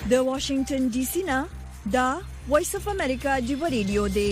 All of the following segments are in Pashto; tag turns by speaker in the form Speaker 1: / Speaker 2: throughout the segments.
Speaker 1: د واشنگټن ډي سي نه دا وایس اف امریکا دی ریډیو دی.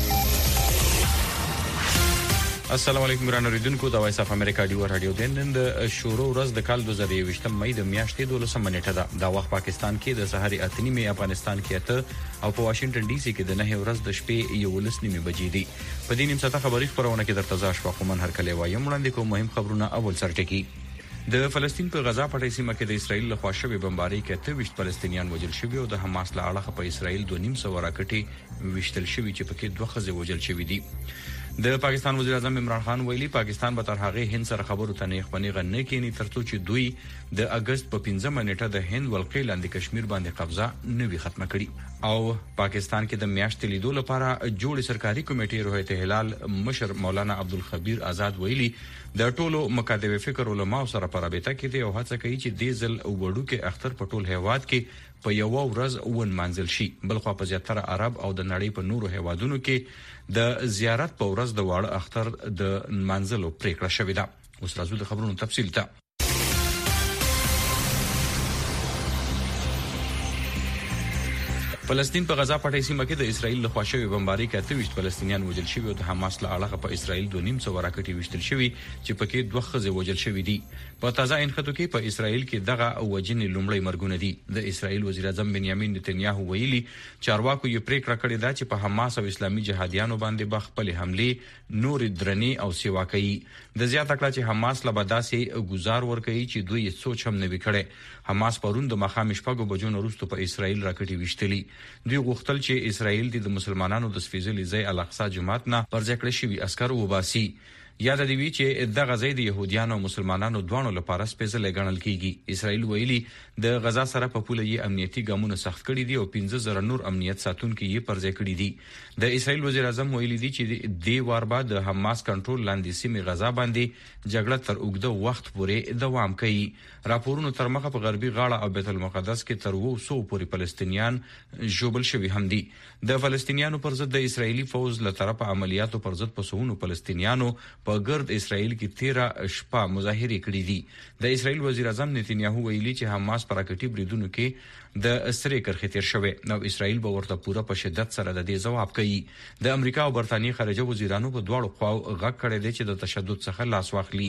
Speaker 2: السلام علیکم ګران اوریدونکو، د وایس اف امریکا دی رادیو د نن د شروع ورځ د کال 2020 مې د میاشتې 12 نیټه ده. دا وخت پاکستان کې د سحر 8 مې، افغانستان کې 8 او په واشنگټن ډي سي کې د 9 ورځ د شپې 11 بجې دي. په دې نیم ساعته خبري خبرونه کې درته ځا شو کومن هر کله وایم وړاندې کوم مهم خبرونه. اول سرټکی د فلسطین په غزا پټي سیمه کې د اسرایل له خوا شوی بمباري کې 23 فلسطینیان وژل شوي او د حماس له اړخه په اسرایل 2.5 راکټي وشتل شوي چې پکې 2 ښځې وژل شوي دي. د پاکستان وزیر اعظم عمران خان ویلي پاکستان به تر هغه هند سره خبرو ته نه خپنیغه نه کینی ترڅو چې دوی د اگست په 15 نیټه د هند ولقې لاندې کشمیر باندې قبضه نه وي ختمه کړي. او پاکستان کې د میاشتې لیدو لپاره جوړ سرکاري کمیټې روحیت هلال مشر مولانا عبدالخبیر آزاد ویلي د ټولو مکاتب فکر علماء سره په رابطه کې دی او هڅه کوي چې د ځل وړو کې اختر په ټول هیواد کې په یو ورځ ون منزل شي. بلخو په زیاتره عرب او د نړۍ په نورو هیوادونو کې د زیارت په ورځ د واړه اختر د منزلو پریکړه شوې ده. اوس راځو د خبرونو تفصیل ته. فلسطین په غزا پټي سیمه کې د اسرایل له خوا شوی بمباري کې 28 فلسطینیان وژل شوي او د حماس له اړخه په اسرایل 2.5 راکټي وشتل شوي چې پکې 2 ښځې وژل شوي دي. په تازه انخطو کې په اسرایل کې دغه وجنې لومړی مرګونه دي. د اسرایل وزیر اعظم بنیامین نتنیاهو ویلي چارواکو یې پریکړه کړې ده چې په حماس او اسلامي جهادیانو باندې به خپل حمله نور درنې او سیوا کوي. د زیاته کړه چې حماس له بداسي گزار ورکوي چې دوی سوچ هم نه وکړي. حماس پرون د مخامخ شپږو بجو وروسته په اسرایل راکټي وشتلي. دوی غوښتل چې اسرایل د مسلمانانو د سپیڅلي ځای الاقصی جومات نه پر ځای کړی شوی عسكر وباسي. یاد دی وی چې دغه ځای د يهوديانو او مسلمانانو دوانو لپاره سپیڅلي ګڼل کیږي. اسرایل ویلي د غزا سره په پوله یې امنیتي ګامونه سخت کړي دي او 15,000 نور امنیت ساتونکو یې پر ځای کړي دي. د اسرایل وزیر اعظم ویلي دي چې د وار بعد د حماس کنټرول لاندې سیمه غزا باندې جګړه تر اوږده وخت پورې دوام کوي. راپورونو تر مخه په غربي غاړه او بیت المقدس کې تر 200 پورې فلسطینیان ژوبل شوي هم دي. د فلسطینیانو پر ضد د اسرایلی فوز له طرفه عملیاتو پر ضد پسونو فلسطینیانو په ګرد اسرایل کې 13 شپه مظاهره کړې دي. د اسرایل وزیر اعظم نتنیاهو ویلي چې حماس پر راکټي بریدونو کې د اسرې کرخې تیر شوی نو اسرایل به ورته پوره په شدت سره د دې جواب کوي. د امریکا او برتانیې خارجه وزیرانو په دواړو خواو غږ کړی دی چې د تشدد څخه لاس واخلي.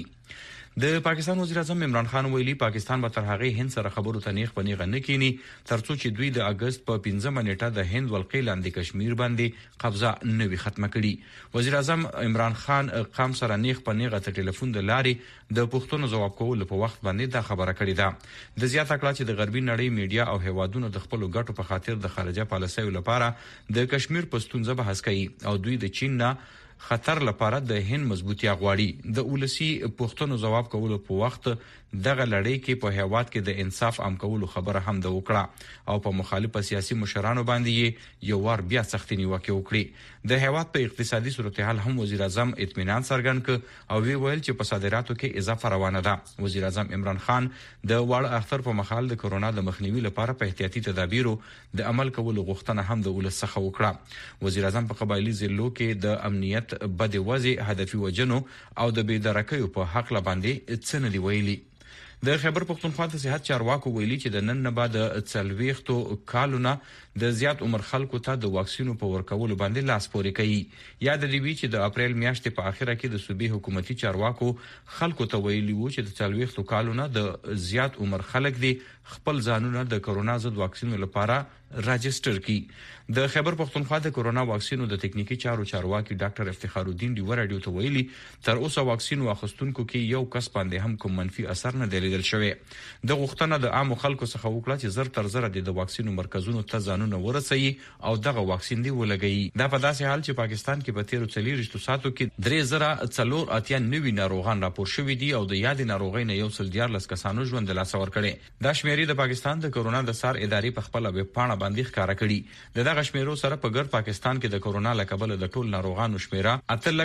Speaker 2: د پاکستان وزیر اعظم عمران خان ویلي پاکستان به تر هغه هند سره خبرو ته نه خپنیغه نه کینی ترڅو چې دوی د اگست په 15 نیټه د هند ولقې لاندې کشمیر باندې قبضه نه وي ختمه کړي. وزیر اعظم عمران خان قام سره نه خپنیغه ته ټلیفون د لارې د پښتون جواب کول په وخت باندې دا خبره کړې ده. د زیاته کړه چې د غربي نړۍ میډیا او هیوادونو د خپل ګټو په خاطر د خارجه پالیسۍ لپاره د کشمیر پښتونځه بحث کوي او دوی د چین نه خطر لپاره د هند مضبوطی غواړي. د اولسی پښتون جواب کول په وخت دغه لړۍ کې په هیواد کې د انصاف عام کولو خبره هم د وکړه او په مخالفه سیاسي مشرانو باندې یو ور بیا سختي نیوکه وکړي. د هیواد په اقتصادي صورتحال هم وزیر اعظم اطمینان څرګند ک او وی ویل چې په صادراتو کې اضافه روانه ده. وزیر اعظم عمران خان د واړه اختر په مخال د کرونا د مخنیوي لپاره په احتیاطي تدابیرو د عمل کولو غوښتنه هم د ولس څخه وکړه. وزیر اعظم په قبایلی ضلعو کې د امنیت بد وضع هدفي وجنو او د بيدرکیو په حق لا باندې څه نه دی ویلي. د خیبر پختونخوا د صحت چارواکو ویلي چې د نن نه بعد 40 کالونه د زیات عمر خلکو ته د واکسینو په ورکولو باندې لاس پورې کوي. یاد دی وی چې د اپریل میاشتې په اخره کې د صوبې حکومتي چارواکو خلکو ته ویلي وو چې د 40 کالونه د زیات عمر خلک دي خپل ځانونه د کرونا ضد واکسینو لپاره راجستر کی. د خیبر پختونخوا د کرونا واکسینو د تکنیکی چارو چارواکي ډاکټر افتخار الدین دی ورډیو ته ویلي تر اوسه واکسینو اخستونکو کې یو کس باندې هم کوم منفي اثر نه لیدل شوی. د غوښتنه د عام خلکو څخه وکړه چې زر تر زر د واکسینو مرکزونو ته ځانونه ورسوي او دغه واکسین دی ولګي. دا په داسې حال چې پاکستان کې په 13 ساعتو کې 3089 ناروغان راپور شوي دي او د یاد ناروغۍ نه 114 کسانو ژوند له لاسه ورکړي. دا شمیرې د پاکستان د کرونا د سار ادارې په خپل ویب پاڼه باندې ښکارا کړي دغه شمیرو سره په ګرد پاکستان کې د کورونا لکبل د ټول ناروغانو شمیره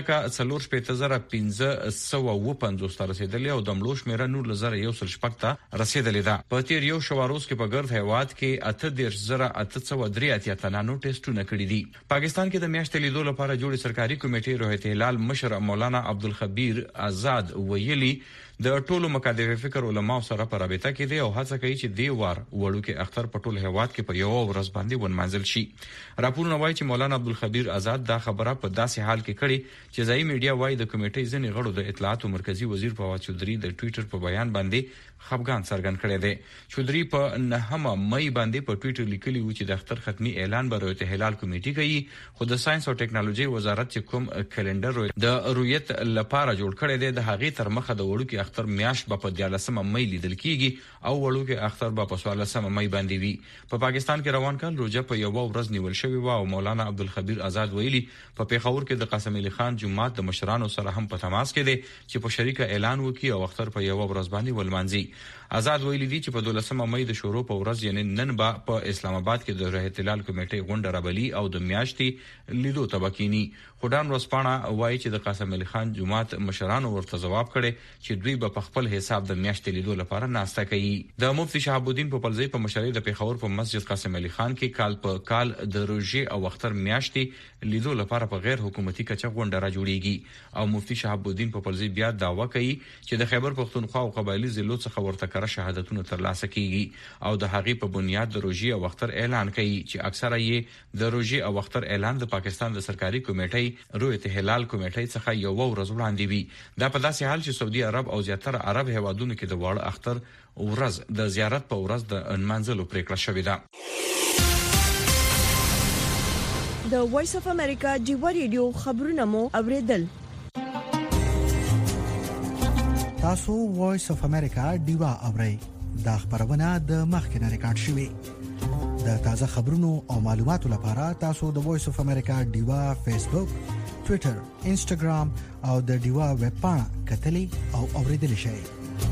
Speaker 2: 84,450 رسیدلې او د مړو شمیره 9,116 رسیدلې ده په تیر یو شواروز کې په ګرد هیواد کې 8,803 تنانو ټیسټونه کړي دي پاکستان کې د میاشتې لیدو لپاره جوړې سرکاري کمیټې روحیت هلال مشر مولانا عبدالخبیر آزاد ویلي د ټولو مکاتب فکر علماء سره په رابطه کې دي او هڅه کوي چې دی وار وړو کې اختر په ټول هیواد کې په یو ورځ باندې ونمانځل شي راپورونه وایي چې مولانا عبدالخبیر آزاد دا خبره په داسې حال کې کړي چې ځایي میډیا وایي د کمیټې ځینې غړو د اطلاعات او مرکزی وزیر فواد چودري د ټوئیټر په بیان باندې خفګان څرګند کړی دی چودري په 9 مئی باندې په ټوئیټر لیکلی و چې د اختر ختمي اعلان به رویت هلال کمیټې کوي خو د ساينس او ټیکنالوژي وزارت چې کوم کلندر د رویت لپاره جوړ کړی دی د هغې تر مخه د وړو کې اختر میاشت په 14 مئی لیدل کیږي او وړو کې اختر په 14 مئی باندې وي په پاکستان کې روان کال روزه په یو ورځ نیول شوی و او مولانا عبدالخبیر آزاد ویلي په پیښور کې د قاسم علي خان جمعات د مشرانو سره هم په تماس کې دي چې په شریکه اعلان وکړي او اختر په یو ورځ باندې ولمانځي آزاد ویلي دي چې په 12 مئی د شروع په ورځ یعنی نن به په اسلام آباد کې د روحیت هلال کمیټې غونډه رابلی او د میاشتې لیدو تبکینی خدان ورسپانه وایي چې د قاسم علي خان جمعات مشرانو ورته جواب کړي چې دوی به په خپل حساب د میاشتې لیدو لپاره ناشته کوي د مفتی شهاب الدین په پلځي په مشرۍ د پیښور په مسجد قاسم علي خان کې کال په کال د روزي او اختر میاشتې لیدو لپاره په غیر حکومتي کچه غونډه را جوړیږي او مفتی شهاب الدین په پلځي بیا داوا کوي چې د خیبر پختونخوا او قبایلی ضلعو څخه ورته کړه شهادتونه ترلاسه کیږي او د هغې په بنیاد د روزي او اختر اعلان کوي چې اکثره یې د روزي او اختر اعلان د پاکستان د سرکاري کمیټې رویت هلال کمیټې څخه یو ورځ وړاندې وي دا په داسې حال چې سعودي عرب او زیاتره عرب هیوادونو کې د واړه اختر ورځ د زیارت په ورځ د انمانځلو پریکړه شوې ده
Speaker 1: د وایس اف امریکا ډیوا ریډیو خبرونه مو اوریدل
Speaker 3: تاسو وایس اف امریکا ډیوا اورئ دا خبرونه د مخکنه ریکارډ شوې د تازه خبرونو او معلوماتو لپاره تاسو د وایس اف امریکا ډیوا فیسبوک ټوئیټر انسټاګرام او د ډیوا ویب پاڼه کتلی او اوریدل شئ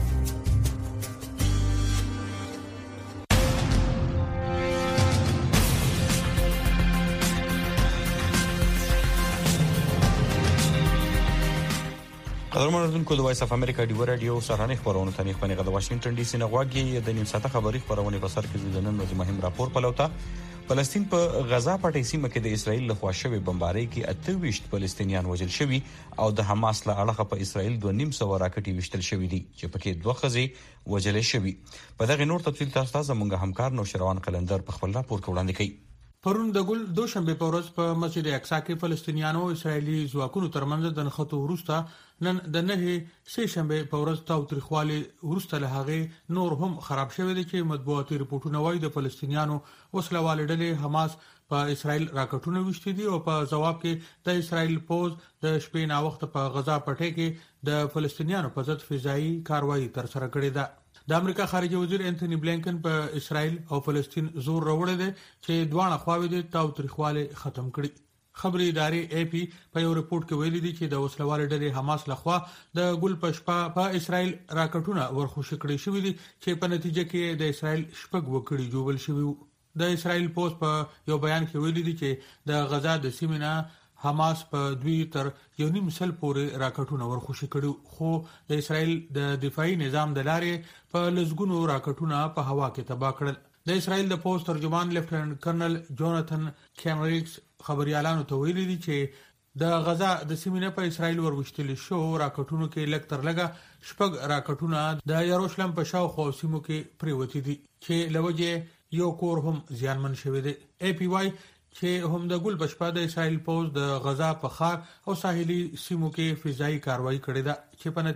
Speaker 2: قدرمنونکو د وایس اف امریکا ډیوا رادیو سره خبرونه تنه خبرونه د واشنگټن ډي سي نغواګي د نیم ساعته خبري خبرونه په سر کې د نن ورځې مهم راپور پلوتا فلسطین په غزا پټي سیمه کې د اسرایل لخوا شوی بمبارۍ کې 28 فلسطینیان وژل شوي او د حماس له اړخه په اسرایل 2.5 راکټي وشتل شوي دي چې پکې 2 ښځې وژل شوي په دغه نور تفصیل تاسو زموږ همکار نو شروان قلندر په خپل راپور کې وړاندې کړي
Speaker 4: پرون د ګل دوشنبه په ورځ په مسجد اقصی کې فلسطینیانو او اسرایلی ځواکونو ترمنځ د نښتو وروسته نن د نه سه شنبه په ورځ تاوتریخوالي وروسته له هغه نور هم خراب شوی دی چې مطبوعاتي رپورټونه وایي د فلسطینیانو وسلوال ډلې حماس په اسرایل راکټونه وشتي دي او په جواب کې د اسرایل پوز د شپې نا وخت په غزا پټه کې د فلسطینیانو په ضد فضائي کاروایی تر سره کړې ده د امریکا خارجه وزیر انټونی بلینکن په اسرایل او فلسطین زور راوړی دی چې دواړه خواوې د تاوتریخوالي ختم کړي خبري ادارې اي پی په یو رپورت کې ویلي دي چې د وسلوال ډلې حماس لخوا د ګل پشپا په اسرایل راکټونه ورخوشي کړي شوې دي چې په نتیجه کې د اسرایل شپږ وکړي جوړل شوی د اسرایل پوسټ په یو بیان کې ویلي دي چې د غزا د سیمه حماس په 2 تر 1.5 سال پورې راکټونه ورخوشي کړي خو د اسرایل د دفاعي نظام د لارې په لزګونو راکټونه په هوا کې تباہ کړل د اسرایل د پوسټ ترجمان لیفټننټ کرنل جوناتن کیمریکس خبريالانو ته ویلي دي چې د غزا د سیمې په اسرایل وروشتل شو راکټونو کې لک تر لګه شپږ راکټونه د یروشلم په شاوخوا سیمو کې پریوتی دي چې لوجه یو کور هم زیانمن شوی دی اي پی واي چې هم د ګل بشپا د اسرایل پوز د غزا په خار او ساحلي سیمو کې فضائي کاروایی کړې ده چې په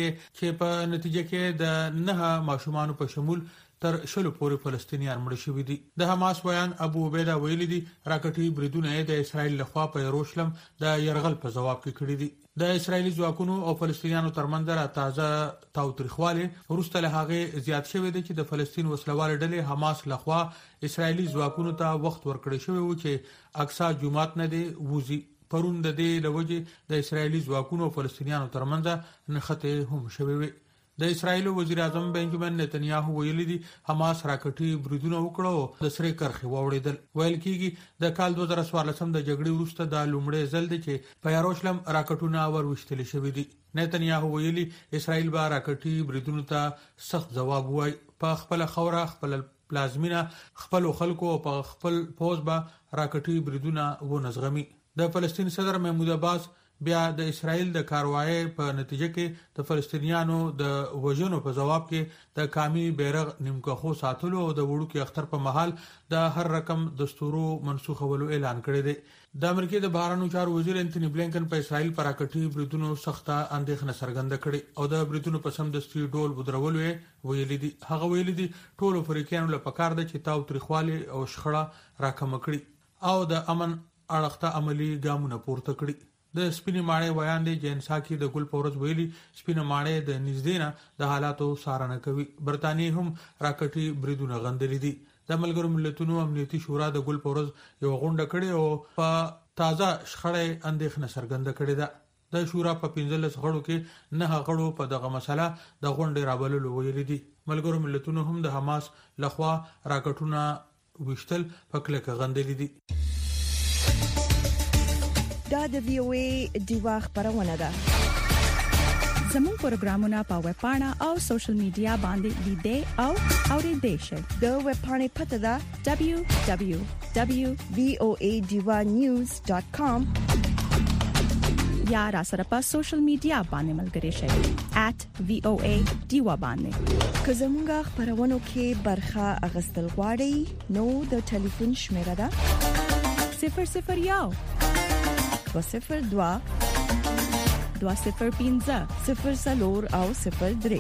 Speaker 4: نتیجه کې د نه ماشومان په شمول تر شلو پورې فلسطینیان مړ شوي دي د حماس ویان ابو عبیده ویلي دي راکټي بریدونه د اسرایل لخوا په یروشلم د يرغل په جواب کې کړی دي د اسرایلی ځواکونو او فلسطینیانو ترمنځ تازه تاوتریخواله وروسته له هغه زیات شوی دی چې د فلسطین وسلوال ډلې حماس لخوا اسرایلی ځواکونو ته وخت ورکړی شوی و چې اقصی جمعات نه دی وزي پرون د دې لوجه د اسرایلی ځواکونو او فلسطینیانو ترمنځ نښته هم شوی وي د اسرایل وزیر اعظم بنجامین نتنیاهو ویلي دي حماس راکټي بریدونه وکړو د سره کرخي ووړېدل. ویل کېږي د کال 2014 د جګړې وروسته د لومړي ځل دی چې په یروشلم راکټونه وروشتل شوې دي. نتنیاهو ویلي اسرایل به راکټي بریدونو ته سخت جواب وایي. په خپل خوره خپل پلازمینا خپل خلکو په خپل پوز به راکټي بریدونه ونزغمي. د فلسطین صدر محمود عباس بیا د اسرایل د کاروایی په نتیجه کې د فلسطینیانو د وژنو په جواب کې د کامی بیرغ نیمکخو ساتلو او د وړو کې اختر په محل د هر رقم دستورو منسوخولو اعلان کړی دی. د امریکای د بهرنیو چارو وزیر انټونی بلینکن په اسرایل پر راکټي بریدونو سخته اندېښنه څرګنده کړې او د بریدونو په سم دستي ډول ودرول ویلي دي. هغه ویلي دي ټول افریقایانو لپاره کار دی چې تاو تریخواله او شخړه راکم کړي او د امن اړخته عملی ګامونه پورته کړي. د سپینې ماړې ویان دی جنسا کې د ګل پورز ویلي سپینې ماړې د نږدې نه د حالاتو څارنه کوي. برتانیې هم راکټي بریدونه غندلي دي. د ملګرو ملتونو امنیتي شورا د ګل پورز یو غونډه کړې او په تازه شخړې اندېښنه څرګنده کړې ده. د شورا په 15 غړو کې 9 غړو په دغه مسله د غونډې رابللو ویلي دي. ملګرو ملتونو هم د حماس لخوا راکټونه وشتل په کلکه غندلي دي.
Speaker 1: دا د VOA دیوا خبرونه ده.
Speaker 5: زموږ پروګرامونه په ویب پاڼه او سوشل میډیا باندې لیدئ او اوریدئ شئ.
Speaker 1: د ویب پاڼې پته ده www.voadivanews.com
Speaker 5: یا را سره په سوشل میډیا باندې ملګري شئ @VOA دیوا باندې.
Speaker 1: که زموږ خبرونه کې برخه اغستل غواړئ نو د ټلیفون شمیره ده
Speaker 5: 001
Speaker 1: 202
Speaker 5: 205
Speaker 1: 00 او 03.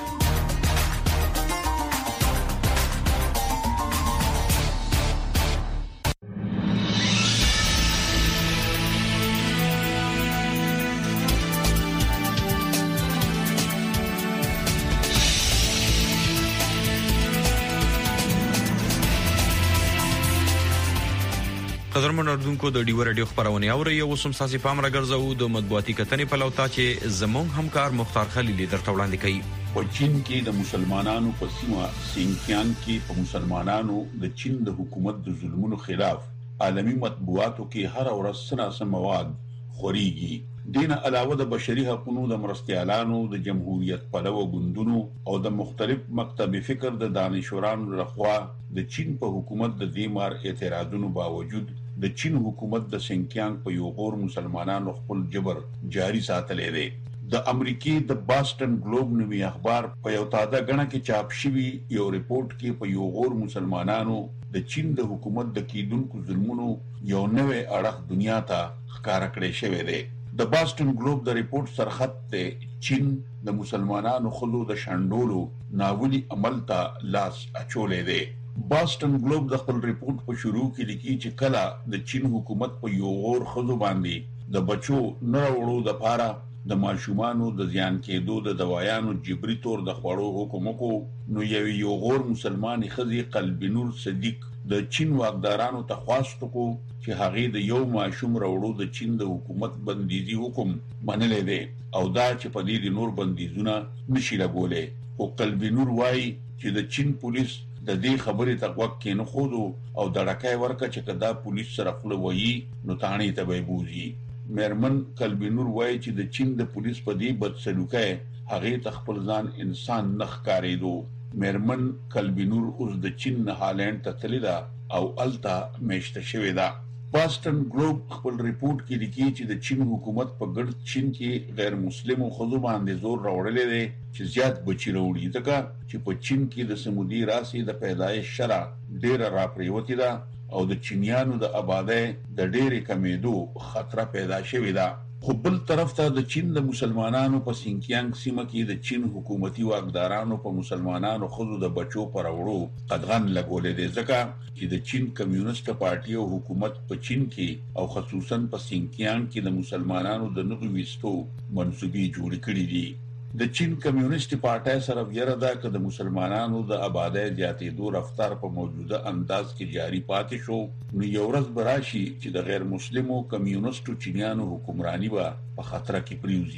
Speaker 2: قدرمن اردوونکو د ډیو رادیو خبرونه اوري او سم ساسي پام راګرځو د مطبوعاتي کتنې په لوتا چې زمون همکار مختار خلیل درته وړاندې کوي.
Speaker 6: په چین کې د مسلمانانو په سیمه سینکیان کې په مسلمانانو د چین د حکومت د ظلمونو خلاف عالمي مطبوعاتو کې هر ورځ سناسم مواد خوريږي. دین علاوه د بشري حقوقو د مرستيالانو د جمهوریت پلوه ګوندونو او د مختلف مکتب فکر د دانشورانو لخوا د چین په حکومت د دیمار اعتراضونو باوجود د چین حکومت د سینکیانګ په یو غور مسلمانانو خپل جبر جاری ساتلې دی. د امریکای د باستن ګلوب نوي اخبار په یو تازه غنه کې چاپ شوی یو ریپورت کې په یو غور مسلمانانو د چین د حکومت د کیدونکو ظلمونو یو نوې اړخ دنیا ته ښکارا کړی شوی دی. د باستن ګلوب د ریپورت سرخط ته چین د مسلمانانو خلو د شاندولو ناولي عمل ته لاس اچولې دی. باستن ګلوب د خپل ریپورت په شروع کې لیکي چې کله د چین حکومت په یو غور خلو باندې د بچو نه وړو د پاره د ماشومانو د ځان کېدو د دوايانو جبري تور د خوړو حکم کو نو یو غور مسلمانې خزي قلب نور صدیق د چین واکدارانو ته خواست کو چې هغه د یو ماشوم وړو د چین د حکومت بنديزي حکم منلې دي او دا چې په دې نور بنديزونه نشي لګولې. او قلب نور وایي چې د چین پولیس د دې خبرې تقوق کې نه خودو او دړکای ورکه چې کدا پولیس سره خپل وایي نو تانی ته به بوزي. مېرمن قلب نور وایي چې د چین د پولیس په دې بدسلوکۍ هغه تخپل ځان انسان نخ کاریدو. مېرمن قلب نور اوس د چین نه هالند ته تللی دا او التا میشته شوې ده. باستن ګلوب خپل ریپورت کې لیکي چې د چین حکومت په ګرد چین کې غیر مسلمو خلکو باندې زور راوړلې دي چې زیات بچی وروړي ځکه چې په چین کې د سمودي راسي د پیدایش شرع ډېر راپریوتی ده او د چینیانو د آبادی د ډېرې کمیدو خطر پیدا شوی ده. خو بل طرف ته د چین د مسلمانانو په سینکیانګ سیمه کې د چین حکومتي واکدارانو په مسلمانانو خود د بچو پر وړو قدغن لګولې دي ځکه چې د چین کمیونست پارټي او حکومت په چین کې او خصوصا په سینکیانګ کې د مسلمانانو د نغوي وستو منسوبي جوړ کړی دي. د چین کمیونست پارټي سره ویره ده چې د مسلمانانو د آبادی زیاتېدو رفتار په موجوده انداز کې جاری پاتې شو نو یو ورځ براشي چې د غیر مسلمو کمیونستو چینیانو حکمرانی به په خطر کې پریوزي.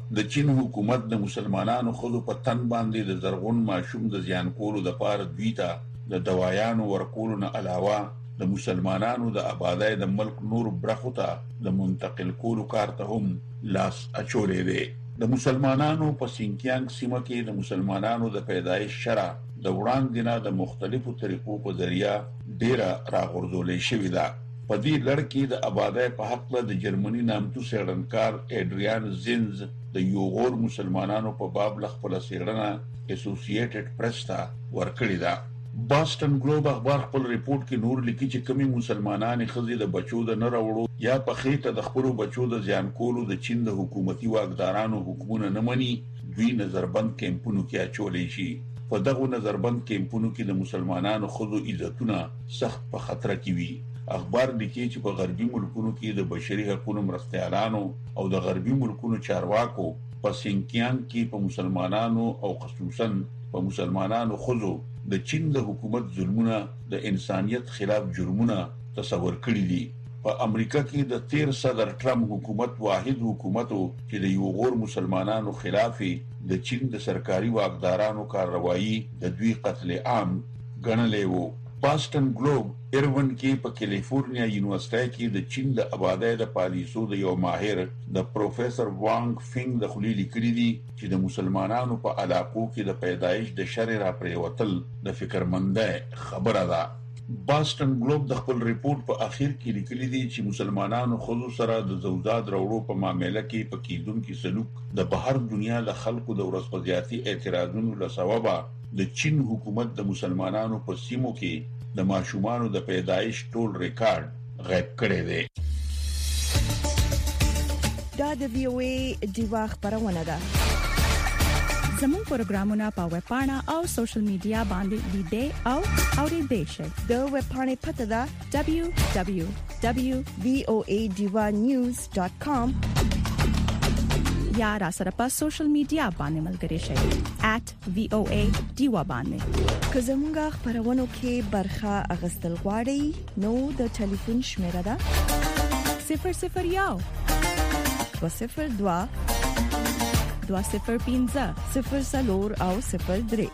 Speaker 6: د چین حکومت د مسلمانانو خود په تن باندې د زرغون ماشوم د زیان کولو د پاره دوی ته د دوايانو ورکولو نه علاوه د مسلمانانو د آبادای د ملک نور برخو ته د منتقل کولو کار ته هم لاس اچولې دي. د مسلمانانو په سینکیانګ سیمه کې د مسلمانانو د پیدایش شرع د وړاندې نه د مختلفو طریقو په ذریعہ ډیره راغورځولې شوې ده. په دې لړ کې د آبادای په حق له د جرمني نامتو څېړنکار ایډریان زینز د یو غور مسلمانانو په باب ل خپل څېړنه اسوسییټډ پریس ته ورکړې ده. باسټن ګلوب اخبار خپل ریپورت کې نور لیکي چې کمی مسلمانان خزي د بچو د نه راوړو یا په خېټه د خپل بچو د ځان کولو د چین د حکومتي واکدارانو حکومت نه مني دوی نظربند کیمپونو کې اچولې شي. په دغه نظربند کیمپونو کې د مسلمانانو خود عزتونه سخت په خطر کې وي. اخبار لیکي چې په غربي ملکونو کې د بشري حقوقو مرستيالانو او د غربي ملکونو چارواکو په سینکیانګ کې په مسلمانانو او خصوصا په مسلمانانو خود د چین د حکومت ظلمونه د انسانيت خلاف جرمونه تصور کړی دي. په امریکا کې د 13 صدر ټرمپ حکومت واحد حکومت چې د یو غور مسلمانانو خلاف د چین د سرکاري واکدارانو کاروایی د دوی قتل عام ګڼلې وو. باسټن ګلوب ایرون کې په کیلیفورنیا یونیورسيټي کې د چین د آبادای د پالیسو د یو ماهر د پروفیسور وانګ فینګ د خلیل کړي دي چې د مسلمانانو په علاقو کې د پیدایش د شر را پریوتل د فکرمنده خبره ده. باسټن ګلوب د خپل ریپورت په اخر کې لیکلي دي چې مسلمانانو خود سره د زوجات وروړو په معاملې کې په کېدونکو سلوک د بهر دنیا د خلکو د ورځپاڼې اعتراضونو له سببه د چین حکومت د مسلمانانو په سیمو کې د ماشومانو د پیدایش ټول ریکارډ غیب کړی دی.
Speaker 1: دا د وی او ای دیوا خبرونه ده.
Speaker 5: زموږ پروګرامونه په ویب پاڼه او سوشل میډیا باندې لیدئ او اوریدئ شئ.
Speaker 1: د ویب پاڼې پته ده www.voanews.com
Speaker 5: یا را سره په سوشل میډیا باندې ملګري شئ @voa دیوا باندې.
Speaker 1: که زموږ خبرونه کې برخه اغستل غواړئ نو د ټلیفون شمیره ده
Speaker 5: 001
Speaker 1: 202
Speaker 5: 205
Speaker 1: 00 او 03.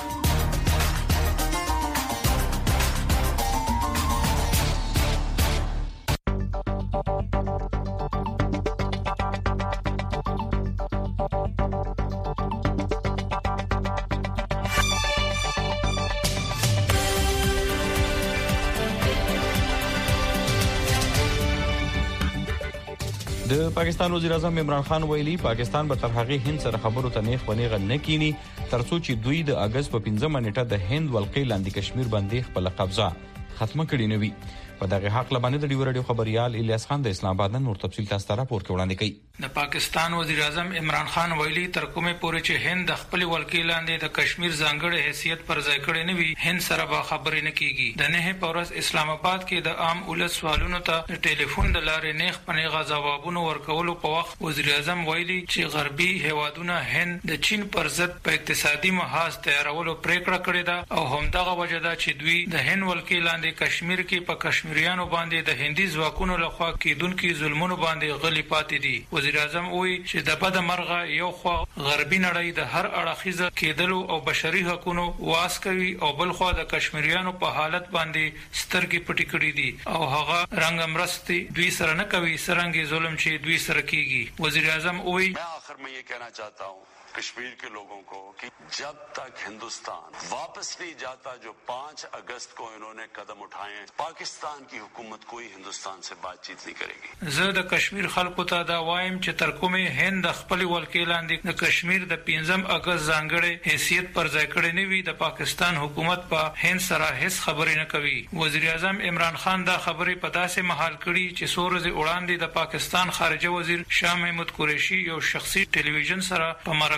Speaker 2: د پاکستان وزیر اعظم عمران خان ویلي پاکستان به تر هغه هند سره خبرو ته نیغ ونیغه نه کینی ترڅو چې دوی د اگست په 15 نیټه د هند ولقې لاندې کشمیر باندې خپل قبضه ختمه کړې نه وي. په دغه حق لبانه د ډیو رادیو خبريال الیاس خان د اسلام آباد نور تفصیل تاسو ته راپور وړاندې کوي.
Speaker 4: د پاکستان وزیر اعظم عمران خان ویلي تر کومه پورې چې هند د خپل ولکې لاندې د کشمیر ځانګړي حیثیت پر ځای کړي نه وي هند سره به خبرې نه کیږي. د نه پورس اسلام آباد کې د عام ولس سوالونو ته ټلیفون د لارې نیغ پنیغه ځوابونه ورکولو په وخت وزیر اعظم ویلي چې غربي هیوادونه هند د چین پر ضد په اقتصادي محاذ تیارولو پریکړه کړې ده او همدغه وجه ده چې دوی د هند ولکې لاندې کشمیر کې په کشمیریانو باندې د هندي ځواکونو لخوا کېدونکو ظلمونو باندې غلي پاتې دي. وزیر اعظم وایي چې د بد مرغه یو خوا غربي نړۍ د هر اړخیزه کېدلو او بشري حقوقو واس کوي او بل خوا د کشمیریانو په حالت باندې سترګې پټې کړې دي او هغه رنګ مرستي دوی سره نه کوي سرنګي ظلم چې دوی سره کیږي. وزیر اعظم وایي
Speaker 7: मैं आखिर में ये कहना चाहता हूँ कश्मीर के लोगों को कि जब तक हिंदुस्तान वापस नहीं जाता जो 5 अगस्त को इन्होंने कदम उठाए पाकिस्तान की हुकूमत कोई हिंदुस्तान से बातचीत नहीं करेगी.
Speaker 4: زه د کشمیر خلکو ته دا وایم چې تر کومه هند خپل ولکې لاندې د کشمیر د 15 اگست ځانګړي حیثیت پر ځای کړی نه وي د پاکستان حکومت په هند سره هیڅ خبرې نه کوي. وزیر اعظم عمران خان دا خبرې په داسې محل کړي چې سورز وړاندې د پاکستان خارجه وزیر شاه محمود قریشي یو شخصي ټلویزیون سره په مرکه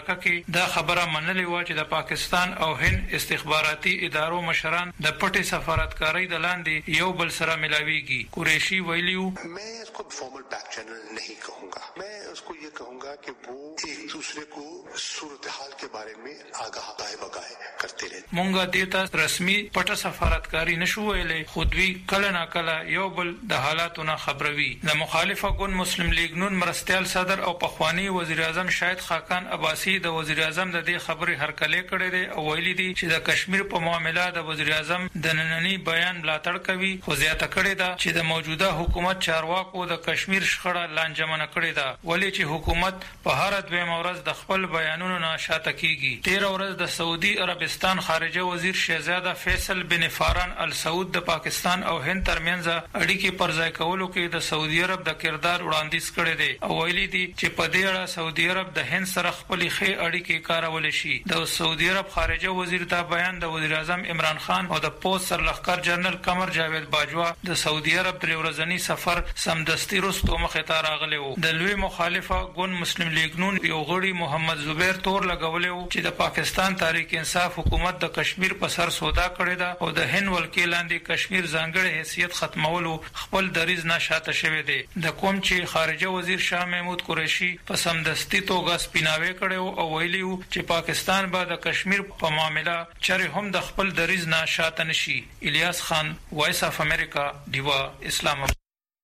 Speaker 4: مرکه کې دا خبره منلې و چې د پاکستان او هند استخباراتي ادارو مشران د پټي سفارتکارۍ د لاندې یو بل سره ملاويږي. قریشي ویلیو
Speaker 8: मैं इसको फॉर्मल बैक चैनल नहीं कहूंगा, मैं उसको ये कहूंगा कि वो एक दूसरे को सूरत हाल के बारे में आगाह बगाए करते रहते.
Speaker 4: مونږه دیتا رسمي پټه سفارتکاری نشو ویلې، خو دوی کله نا کله یو بل د حالاتونو خبروي. د مخالفه ګوند مسلم لیگ نون مرستيال صدر او پخوانی وزیر اعظم شاهد خاقان عباسی د وزیر اعظم د دې خبرې هرکلې کړې دي او ویلي دي چې د کشمیر په معاملې د وزیر اعظم د نننی بیان ملاتړ کوي، خو زیاته کړې ده چې د موجوده حکومت چارواکو د کشمیر شخړه لانجمنه کړې ده، ولې چې حکومت په هر دویم ورځ د خپل بیانونو نه شاته کیږي. 13 ورځ د سعودي عربستان خارجه وزیر شهزاده فیصل بن فاران السعود د پاکستان او هند ترمنځ اړیکې پرځای کولو کې د سعودي عرب د کردار وړاندیز کړی دی او ویلي دي چې په دې اړه سعودي عرب د هند سره خپل ښې اړیکې کارول شي. د سعودي عرب خارجه وزیر دا بیان د وزیر اعظم عمران خان او د پوسټ سرلښکر جنرال قمر جاوید باجوا د سعودي عرب د ورځنی سفر سمدستي وروسته مخې ته راغلی و. د لوی مخالفه ګوند مسلم لیگ نون یو غړي محمد زبیر تور لګولې و چې د پاکستان تحریک انصاف حکومت د کشمیر په سر سودا کړې ده او د هند ولکې لاندې کشمیر ځانګړی حیثیت ختمولو خپل دریځ نه شاته شوی دی. د کوم چې خارجه وزیر شاه محمود قریشي په سمدستي توګه سپیناوي کړو او ویلي و چې پاکستان به د کشمیر په معاملې چرې هم د خپل دریځ نه شاته نشي. الیاس خان، وایس اف امریکا، دیوا، اسلام آباد.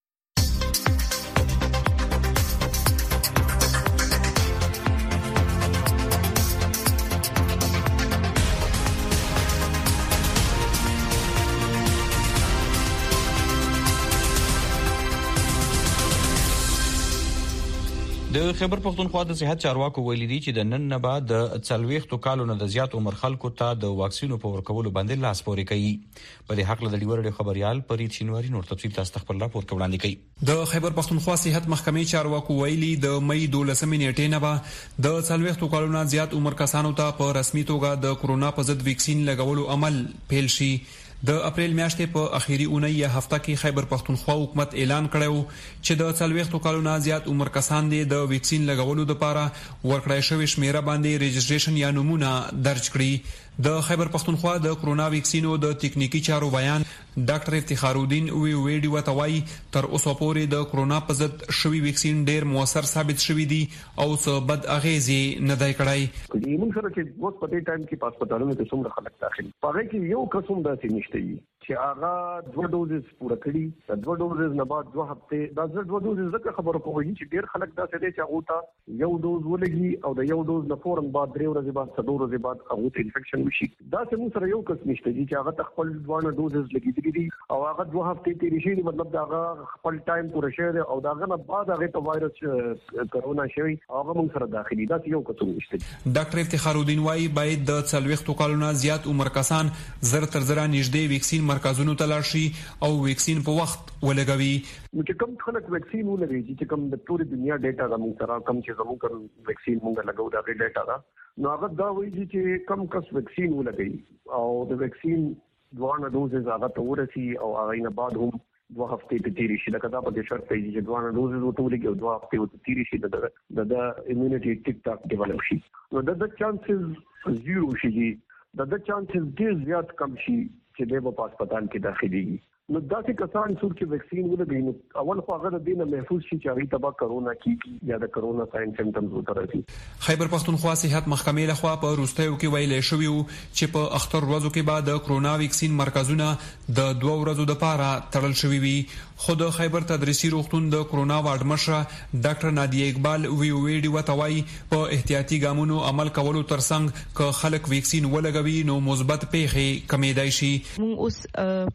Speaker 2: د خیبر پختونخوا د صحت چارواکو ویلي دي چې د نن نه بعد د 40 کالو نه د زیات عمر خلکو ته د واکسینو په ورکولو باندې لاس پورې کوي. په دې حق له ډیورډ خبريال پرید شینواری نور تفصیل تاسو خپل راپور وړاندې کوي.
Speaker 9: د خیبر پختونخوا صحت محکمې چارواکو ویلي د مئی 12 نیټې نه بعد د 40 کالو نه زیات عمر کسانو ته په رسمي توګه د کورونا په ضد ویکسین لګولو عمل پیل شي. د اپریل میاشتې په اخیری اونۍ یا هفته کې خیبر پختونخوا حکومت اعلان کړو چې د 40 کالو نه زیات عمر کسان دي د ویکسین لګولو لپاره ورکړای شوی شمیره باندې رجسټریشن یا نمونه درج کړي. د خیبر پختونخوا د کورونا ویکسینو د تکنیکی چارو بیان ډاکټر افتخار الدین ویډي وتوي تر اوسه پورې د کورونا په ضد شوی ویکسین ډیر موثر ثابت شوی دی او څه بد اغیزې نه دی کړای.
Speaker 10: موږ سره چې اوس په دې ټایم کې په هسپتالونو کې څومره خلک داخلي پاره کې یو قسم داسې نشته چې هغه 2 ډوزز پوره کړي. 2 ډوزز نه بعد 2 هفته دا 2 ډوزز زکه خبره کوي چې ډیر خلک داسې دي چې هغه ته یو ډوز ولګي او د یو ډوز نه فورن بعد 3 ورځې بعد 4 ورځې بعد هغه ته انفیکشن وشي. دا چې موږ سره یو قسم نشته چې هغه خپل 2 ډوزز لګیدي دي او هغه 2 هفته تیری شي، مطلب دا هغه خپل ټایم پوره شوی او دا هغه بعد هغه ته وایرس کرونا شوی هغه موږ سره داخلي. دا یو قسم نشته.
Speaker 9: ډاکټر افتخار الدین وايي باید د 40 کالو نه زیات عمر کسان زر تر زر نږدې ویکسین مرکزونو ته لاړ شي او ویکسین په وخت ولګوي.
Speaker 10: چې کوم خلک ویکسین ولګي چې کوم د ټولې دنیا ډیټا د موږ سره کوم چې زموږ ویکسین موږ لګو دا ډیټا دا نو هغه دا وایي چې کم کس ویکسین ولګي او د ویکسین 2 ډوزز هغه ته ورسي او هغه نه بعد هم 2 هفته ته تیری شي. لکه دا په شرط دی چې 2 ډوزز وټولګي او 2 هفته ته تیری شي د اميونټي ټیک ټاک ډیولپ شي. نو د چانسز زیرو شي، د چانسز ډیر زیات کم شي چې د په هسپتال کې داخليږي. نو داسې کسان چې ویکسین ولګي نو اول خو هغه د دینه محفوظ شي چې هغه تبا کرونا کیږي یا د کرونا ساين سیمټمز وترسي.
Speaker 9: خیبر پختونخوا صحت محکمې لخوا په روستیو کې ویلې شوی چې په اختر ورځو کې بعد د کرونا ویکسین مرکزونه د 2 ورځو لپاره تړل شوی وي. خود خیبر تدریسي روغتون د کرونا وارډ مشره ډاکټر نادیه اقبال ویډي وتوي په احتیاطي ګامونو عمل کولو ترڅنګ ک خلک ویکسین ولګوي نو مثبت پیښې کمیدای شي.
Speaker 11: موږ اوس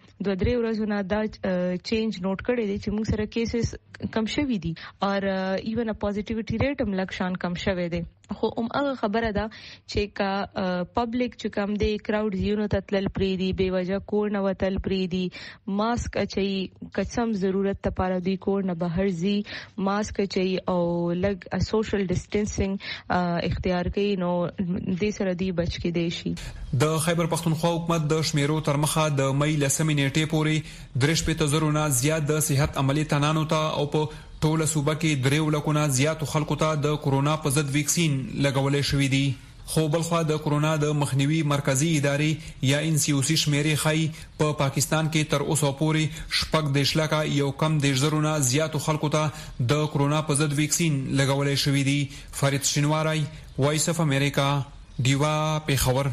Speaker 11: 2-3 ورځې نه دا چینج نوٹ کړی دی چې موږ سره کیسز کم شوي دي او ایون پوزټیویټی ریټ هم لکشان کم شوی دی. خو هغه خبره ده چې کا پبلک چې کم دی کراود زیونو تتل پری دی به وجہ کور نه وتل پری دی ماسک اچي قسم ضرورت ته پاره دی کور نه بهر زی ماسک اچي او لګ سوشل ډیسټنسینګ اختیار کوي نو دې سره دی بچ کې دی شي.
Speaker 9: د خیبر پختونخوا حکومت د شمیرو تر مخه د مئی 10 نیټې پورې 3,000 نه زیات د صحت عملی تنانو ته او په ټول صوبه کې 3 لکونه زیات خلکو ته د کورونا په ضد ویکسین لګولې شوې دي. خو بلخوا د کورونا د مخنیوي مرکزی ادارې یا NCOC شمیرې خای په پاکستان کې تر اوسه پورې 14 یو کم د زرونه زیات خلکو ته د کورونا په ضد ویکسین لګولې شوې دي. فرید شینواری، وایس اف امریکا، دیوا پیښور.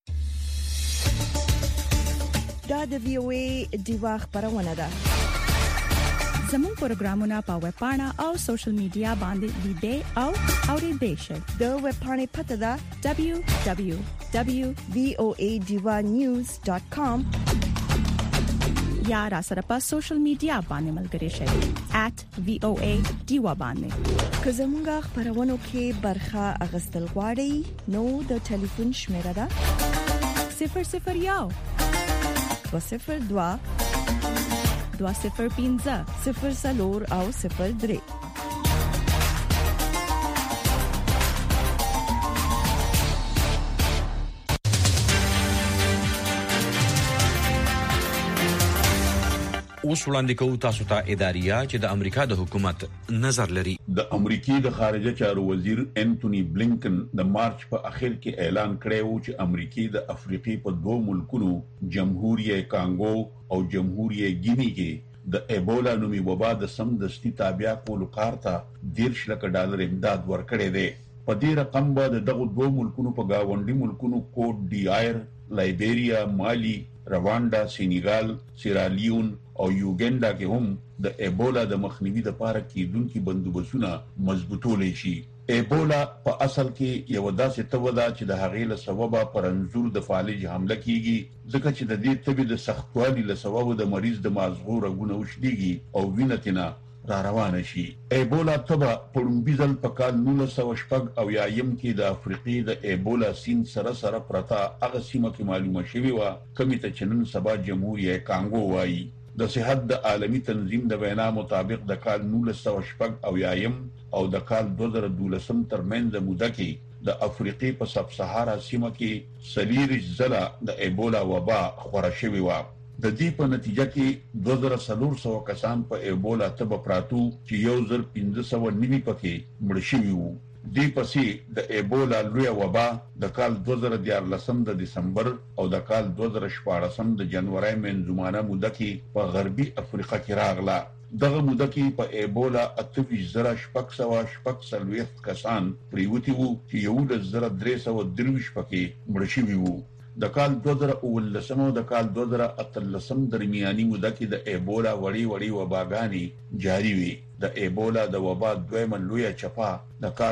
Speaker 1: دا د VOA دیوا خبرونه ده.
Speaker 5: زموږ پروګرامونه په ویب پاڼه او سوشل میډیا باندې لیدئ او اوریدئ شئ.
Speaker 1: د ویب پاڼې پته ده www.voanews.com
Speaker 5: یا را سره په سوشل میډیا باندې ملګري شئ @VOA دیوا باندې.
Speaker 1: که زموږ خبرونه کې برخه اغستل غواړئ نو د ټلیفون شمیره ده
Speaker 5: 001
Speaker 1: 202
Speaker 5: 205
Speaker 1: 0 او 03.
Speaker 2: اوس وړاندې کوو تاسو ته اداریه چې د امریکا د حکومت نظر لري.
Speaker 6: د امریکای د خارجه چارو وزیر انټونی بلینکن د مارچ په اخر کې اعلان کړی و چې امریکای د افریقای په 2 ملکونو جمهوریت کانګو او جمهوریت ګینی کې د ایبولا نومي وبا د سمدستي تابع کولو کارته $10 لک امداد ورکړی دی. په دې رقم به دغه 2 ملکونو په گاونډي ملکونو کوټ ډی آیر، لایبیریا، مالی، رواندا، سینیګال، سیرالیون او یوګنډا کې هم د ایبولا د مخنیوي لپاره کېدونکو بندوبستونه مضبوطول شي. ایبولا په اصل کې یو داسې تودا چې د هغې له سببه پرنځور د فالج حمله کیږي، ځکه چې د دې تبې د سختوالي له سببه د مریض د مازغو رګونه وشلېږي او وینه تینا را روانه شي. ایبولا تبه په لومبي ځل په کال 1906 کې د افریقې د ایبولا سیند سره پرتا هغه سیمه کې معلومه شوې و کمی ته چې نن سبا جمهوریت کانګو وایي. د صحت د عالمی تنظیم د وینا مطابق د کال 1906 او د کال 2012 ترمنځ موده کې د افریقې په سب سهارا سیمه کې 40 ځله د ایبولا وبا خورا شوې و. د دې په نتیجه کې 2400 کسان په ایبولا تبه پراتو چې 1590 پکې مړ شوي وو. دې پسې د ایبولا لوی وبا د کال 2014 د دسمبر او د کال 2014 د جنوري منځمانه موده کې په غربي افریقا کې راغله. دغه موده کې په ایبولا 28,640 کسان پریوتی وو چې 11,323 پکې مړ شوي وو. د کال 2019 او د کال 2013 درمیاني موده کې د ایبولا وړي وباګانی جاری وي. د ایبولا د وبا دویمه لویه چپا د کال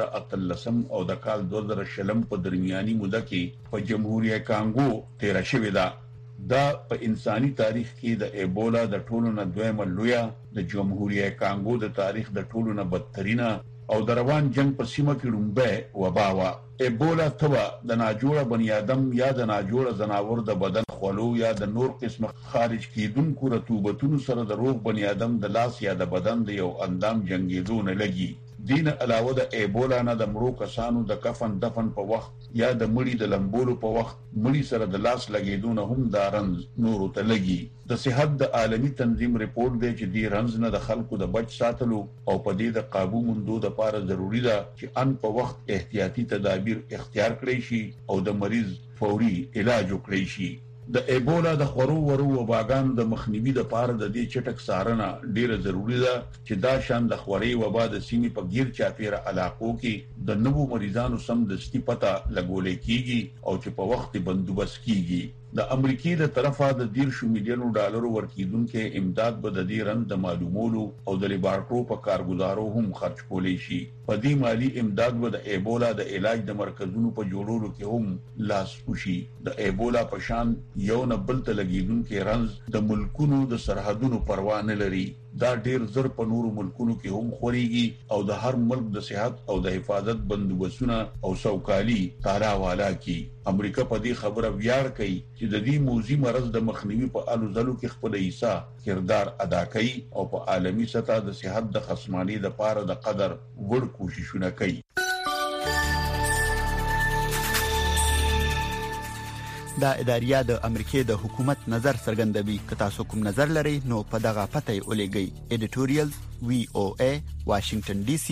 Speaker 6: 2013 او د کال 2020 په درمیاني موده کې په جمهوریت کانګو تیر شوې ده. دا په انساني تاریخ کې د ایبولا د ټولو نه دویمه لویه د جمهوریت کانګو د تاریخ د ټولو نه بدترینه او د روان جنگ په سیمه کې لومبه وبا وا. ایبولا تبه د ناجوړه بنی آدم یا د ناجوړه زناور د بدن خولو یا د نور قسم خارج کیدونکو رطوبتونو سره د روغ بنی آدم د لاس یا د بدن د یو اندام جنگیدو نه لګي. دین علاوه د ایبولا نه د مړو کسانو د کفن دفن په وخت یا د مړي د لمبولو په وخت مړي سره د لاس لګیدو نه هم دا رنځ نورو ته لګي. د صحت د عالمی تنظیم ریپورت دی چې دې رنځ نه د خلکو د بچ ساتلو او په دې د قابو موندو لپاره ضروری ده چې ان په وخت احتیاطي تدابیر اختیار کړئ شي او د مریض فوري علاج وکړئ شي. د ایبولا د خورو ورو وباګانو د مخنیوي لپاره د دې چټک څارنه ډیره ضروری ده چې دا شان د خوري وبا د سیمې په غیر چاپیره علاقو کې د نوو مریضانو سم دستی پته لګولې کیږي او چې په وخت بندوبست کیږي. د امریکای له طرفه د $10 میلیون ورکیدونکو امداد به د دې رند د معلومولو او د لیبارټرو په کارګزارو هم خرج کولې شي. په دې مالی امداد به د ایبولا د علاج د مرکزونو په جوړولو کې هم لاس وشي. د ایبولا په شان یو نه بل ته لګیدونکو رنځ د ملکونو د سرحدونو پروا نه لري. دا ډیر زر په نورو ملکونو کې هم خوريږي او د هر ملک د صحت او د حفاظت بندوبستونه او سوکالي تعالی والا کی. امریکا په دې خبره ویاړ کوي چې د دې موذي مرض د مخنیوي په الو ځلو کې خپل حصہ کردار ادا کوي او په عالمی سطح د صحت د خصماني د پاره د قدر وړ کوششونه کوي.
Speaker 12: دا اداریه د امریکای د حکومت نظر څرګندوي. که تاسو کوم نظر لرئ نو په دغه پته ولېږئ: editorials VOA Washington DC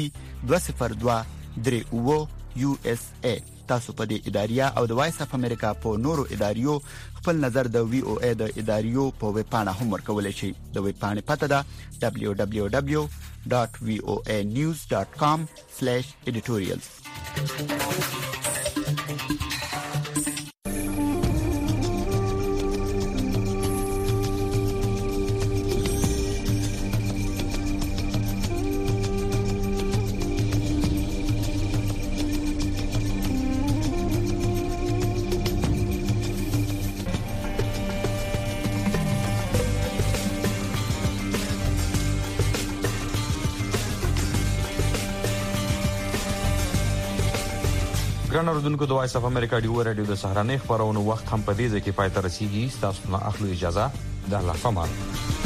Speaker 12: 20238 USA. تاسو په دې اداریه او د وایس اف امریکا په نورو اداریو خپل نظر د VOA د اداریو په ویب پاڼه هم ورکولای شئ. د ویب پاڼې پته ده www.voanews.com/editorials.
Speaker 2: ګران اوردونکو، د وایس اف امریکا ډیو رادیو د سهارنۍ خبرونو وخت هم په دې ځکه پای ته رسیدي. تاسو ته اخلو اجازه. د الله پامان.